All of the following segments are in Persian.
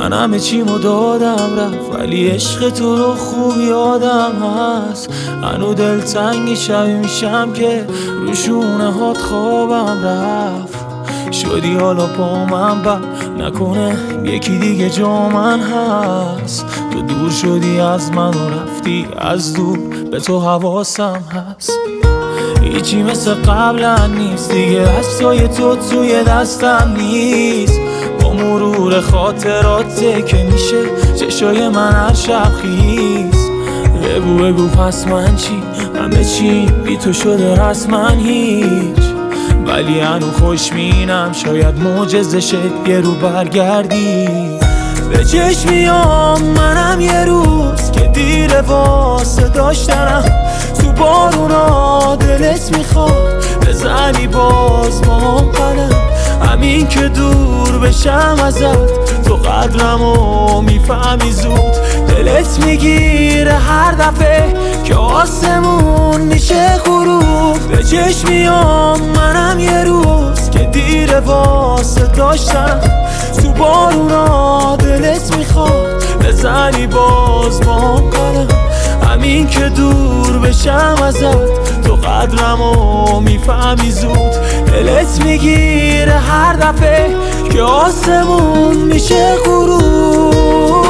من همه چیمو دادم رفت، ولی عشق تو رو خوب یادم هست. هنو دلتنگی شبی میشم که رو شونه هات خوابم رفت. شدی حالا با من بر نکنه یکی دیگه جا من هست. تو دور شدی از من و رفتی از دور، به تو حواسم هست. هیچی مثل قبلا نیست دیگه، عکسای تو توی دستم نیست. با مرور خاطراته که میشه چشای من هر شب خیز. بگو پس من چی؟ همه چی بی تو شده رسما هیچ. ولی هنو خوشمینم شاید معجزه شه یه رو برگردی. به چشمیام منم یه روز که دیر واسه داشتنم. تو بارونا دلت میخواد بزنی باز با قلم. همین که دور بشم ازت تو قدرمو میفهمی زود. دلت میگیره هر دفعه که آسمون میشه غروب. به چشمیام منم یه روز که دیر واسه داشتم. تو بارونا دلت میخواد بزنی باز با قلم. همین که دور بشم ازت تو قدرمو میفهمی زود. دلت میگیره هر دفعه که آسمون میشه غروب.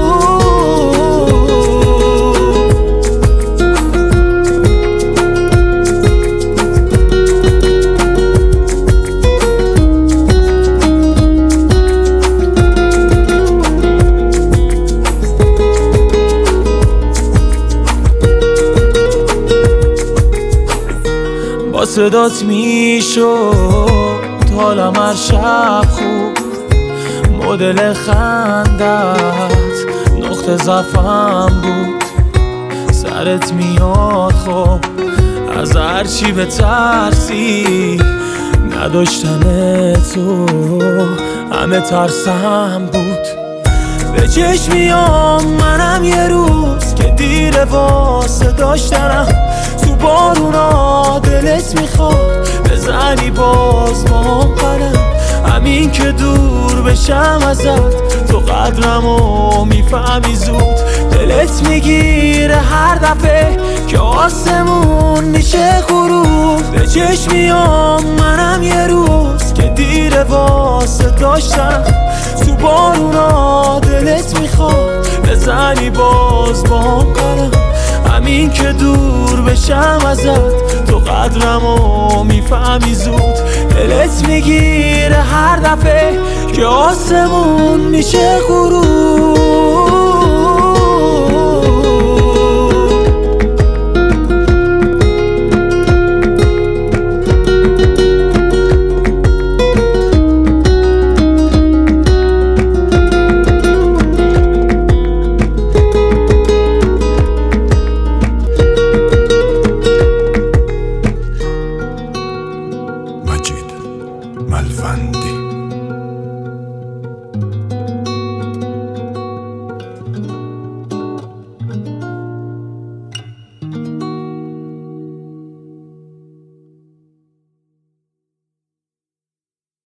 با صدات میشد حالم هر شب خوب. مدل خندت نقطه ضعفم بود. سرت میاد خب از هرچی بترسی. نداشتن تو همه ترسم بود. به چشمیام منم یه روز که دیر واسه داشتنم. تو بارونا دلت میخواد بزنی باز با قلم. همین که دور بشم ازت تو قدرمو میفهمی زود. دلت میگیره هر دفعه که آسمون میشه غروب. به چشمیام منم یه روز که دیر واسه داشتم. تو بارونا دلت میخواد بزنی باز با قلم. همین که دور بشم ازت تو قدرمو میفهمی زود. دلت میگیره هر دفعه که آسمون میشه غروب.